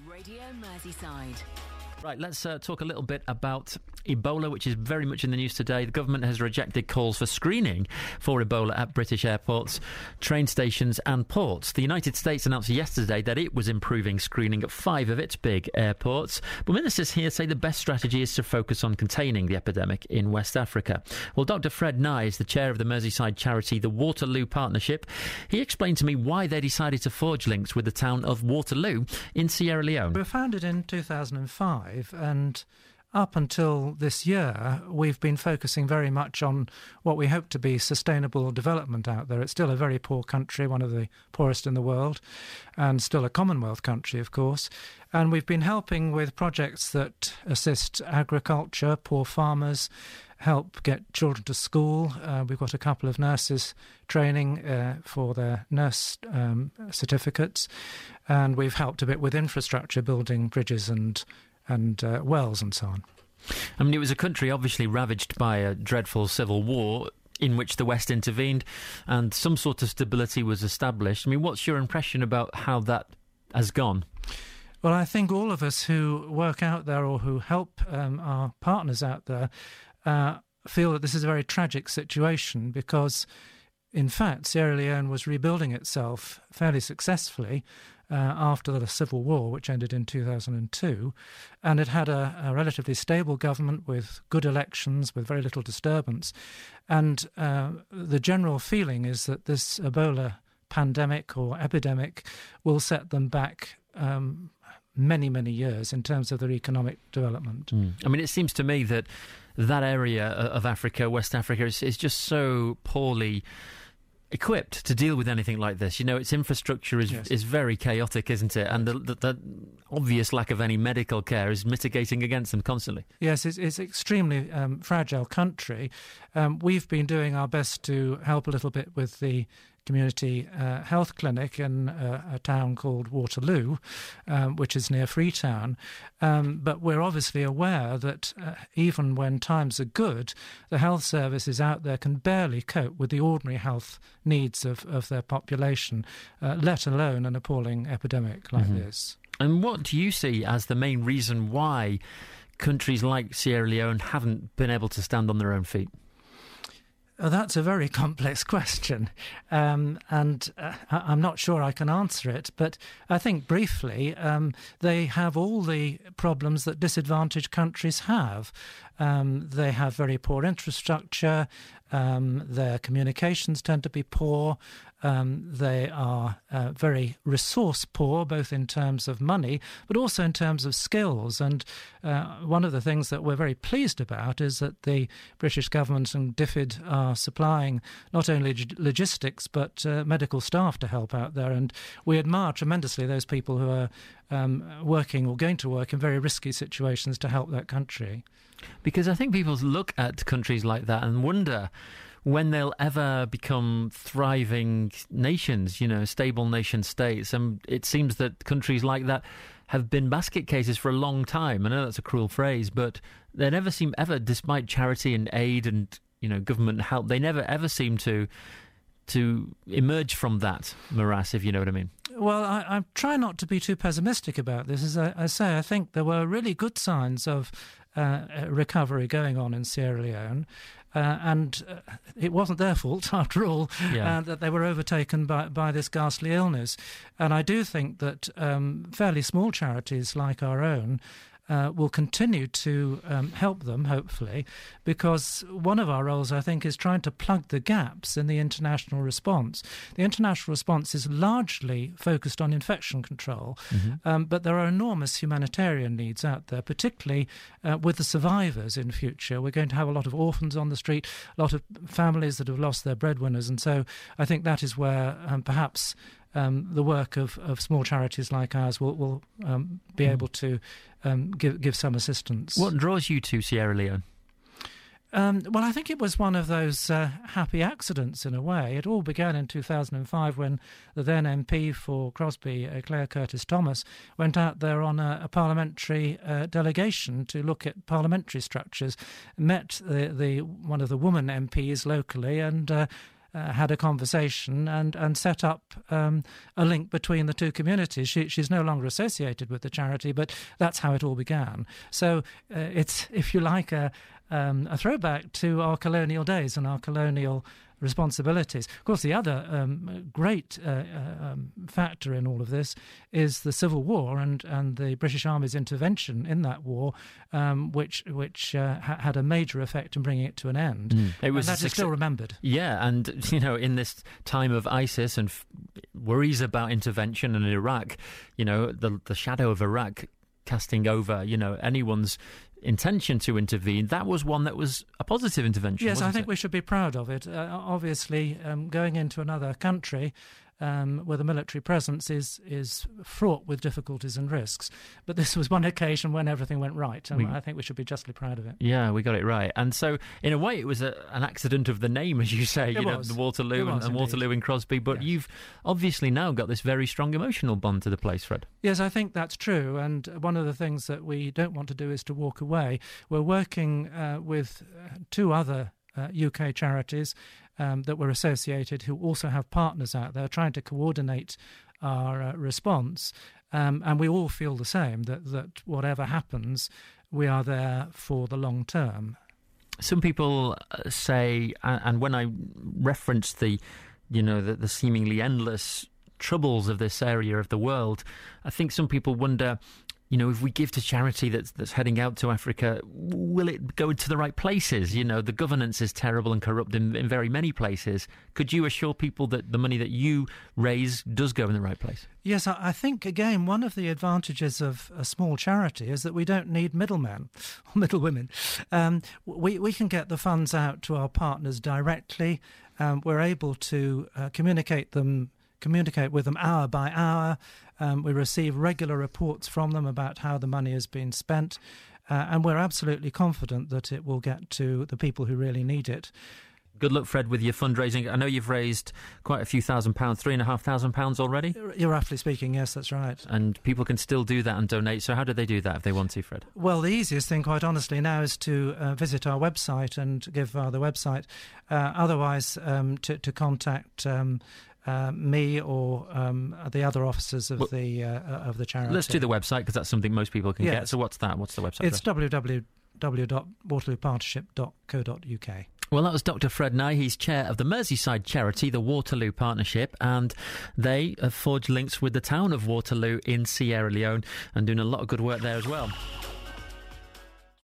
Radio Merseyside. Right, let's talk a little bit about Ebola, which is very much in the news today. The government has rejected calls for screening for Ebola at British airports, train stations and ports. The United States announced yesterday that it was improving screening at 5 of its big airports. But ministers here say the best strategy is to focus on containing the epidemic in West Africa. Well, Dr. Fred Nye is the chair of the Merseyside charity, the Waterloo Partnership. He explained to me why they decided to forge links with the town of Waterloo in Sierra Leone. We were founded in 2005. And up until this year, we've been focusing very much on what we hope to be sustainable development out there. It's still a very poor country, one of the poorest in the world, and still a Commonwealth country, of course. And we've been helping with projects that assist agriculture, poor farmers, help get children to school. We've got a couple of nurses training for their nurse certificates. And we've helped a bit with infrastructure, building bridges and wells and so on. I mean, it was a country obviously ravaged by a dreadful civil war in which the West intervened and some sort of stability was established. I mean, what's your impression about how that has gone? Well, I think all of us who work out there or who help our partners out there feel that this is a very tragic situation because, in fact, Sierra Leone was rebuilding itself fairly successfully after the Civil War, which ended in 2002, and it had a relatively stable government with good elections, with very little disturbance. And the general feeling is that this Ebola pandemic or epidemic will set them back many, many years in terms of their economic development. I mean, it seems to me that that area of Africa, West Africa, is just so poorly equipped to deal with anything like this. You know, its infrastructure is very chaotic, isn't it? And the obvious lack of any medical care is mitigating against them constantly. Yes, it's extremely fragile country. We've been doing our best to help a little bit with the community health clinic in a town called Waterloo, which is near Freetown. But we're obviously aware that even when times are good, the health services out there can barely cope with the ordinary health needs of their population, let alone an appalling epidemic like this. And what do you see as the main reason why countries like Sierra Leone haven't been able to stand on their own feet? That's a very complex question, and I'm not sure I can answer it, but I think briefly they have all the problems that disadvantaged countries have. They have very poor infrastructure, their communications tend to be poor, they are very resource poor, both in terms of money, but also in terms of skills. And one of the things that we're very pleased about is that the British government and DFID are supplying not only logistics, but medical staff to help out there. And we admire tremendously those people who are working or going to work in very risky situations to help that country. Because I think people look at countries like that and wonder when they'll ever become thriving nations, you know, stable nation states. And it seems that countries like that have been basket cases for a long time. I know that's a cruel phrase, but they never seem ever, despite charity and aid and, you know, government help, they never ever seem to emerge from that morass, if you know what I mean. Well, I try not to be too pessimistic about this. As I say, I think there were really good signs of recovery going on in Sierra Leone, and it wasn't their fault, after all, that they were overtaken by this ghastly illness. And I do think that fairly small charities like our own will continue to help them, hopefully, because one of our roles, I think, is trying to plug the gaps in the international response. The international response is largely focused on infection control, but there are enormous humanitarian needs out there, particularly with the survivors in future. We're going to have a lot of orphans on the street, a lot of families that have lost their breadwinners, and so I think that is where perhaps the work of small charities like ours will be able to give some assistance. What draws you to Sierra Leone? Well, I think it was one of those happy accidents in a way. It all began in 2005 when the then MP for Crosby, Claire Curtis-Thomas, went out there on a parliamentary delegation to look at parliamentary structures, met one of the woman MPs locally and had a conversation and set up a link between the two communities. She's no longer associated with the charity, but that's how it all began. So it's, if you like, a throwback to our colonial days and our colonial responsibilities. Of course, the other great factor in all of this is the Civil War and the British Army's intervention in that war, which had a major effect in bringing it to an end. It was, and that is still remembered. Yeah, and in this time of ISIS and worries about intervention in Iraq, the shadow of Iraq casting over, anyone's intention to intervene, that was one that was a positive intervention. Yes, I think we should be proud of it. Obviously, going into another country with a military presence is fraught with difficulties and risks. But this was one occasion when everything went right, and I think we should be justly proud of it. Yeah, we got it right. And so, in a way, it was an accident of the name, as you say, the Waterloo and Waterloo and Crosby. But You've obviously now got this very strong emotional bond to the place, Fred. Yes, I think that's true. And one of the things that we don't want to do is to walk away. We're working with two other UK charities that were associated who also have partners out there trying to coordinate our response. And we all feel the same, that whatever happens, we are there for the long term. Some people say, and when I reference the seemingly endless troubles of this area of the world, I think some people wonder, if we give to charity that's heading out to Africa, will it go to the right places? The governance is terrible and corrupt in very many places. Could you assure people that the money that you raise does go in the right place? Yes, I think, again, one of the advantages of a small charity is that we don't need middlemen or middlewomen. We can get the funds out to our partners directly. We're able to communicate with them hour by hour. We receive regular reports from them about how the money has been spent, and we're absolutely confident that it will get to the people who really need it. Good luck, Fred, with your fundraising. I know you've raised quite a few £1,000, £3,500 already? You're roughly speaking, yes, that's right. And people can still do that and donate. So how do they do that if they want to, Fred? Well, the easiest thing, quite honestly, now is to visit our website and give the website. Otherwise, to contact me or the other officers of the charity. Let's do the website, because that's something most people can get. So what's that? What's the website? It's www.waterloopartnership.co.uk. Well, that was Dr. Fred Nye. He's chair of the Merseyside charity, the Waterloo Partnership, and they have forged links with the town of Waterloo in Sierra Leone and doing a lot of good work there as well.